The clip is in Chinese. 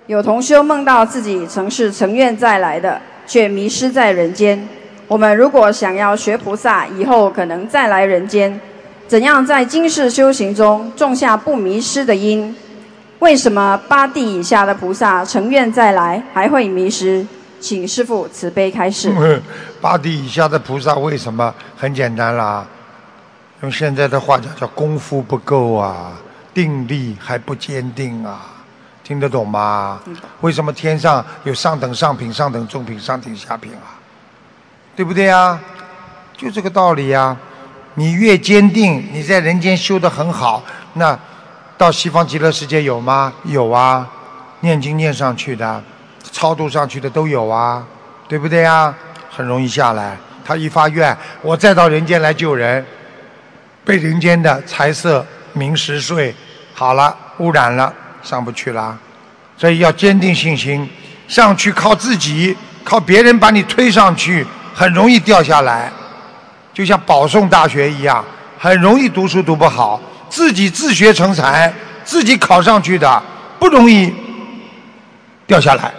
有同修梦到自己曾是成愿再来的，却迷失在人间。我们如果想要学菩萨，以后可能再来人间，怎样在今世修行中种下不迷失的因？为什么8地以下的菩萨成愿再来还会迷失？请师父慈悲开示。 8地以下的菩萨为什么？很简单啦，用现在的话讲叫功夫不够啊，定力还不坚定啊，听得懂吗？为什么天上有上等上品、上等中品、上等下品啊？对不对啊？就这个道理啊。你越坚定，你在人间修得很好，那到西方极乐世界有吗？有啊，念经念上去的，超度上去的都有啊，对不对啊？很容易下来。他一发愿，我再到人间来救人，被人间的财色名食睡好了污染了，上不去了。所以要坚定信心，上去靠自己，靠别人把你推上去，很容易掉下来。就像保送大学一样，很容易读书读不好，自己自学成才，自己考上去的不容易掉下来。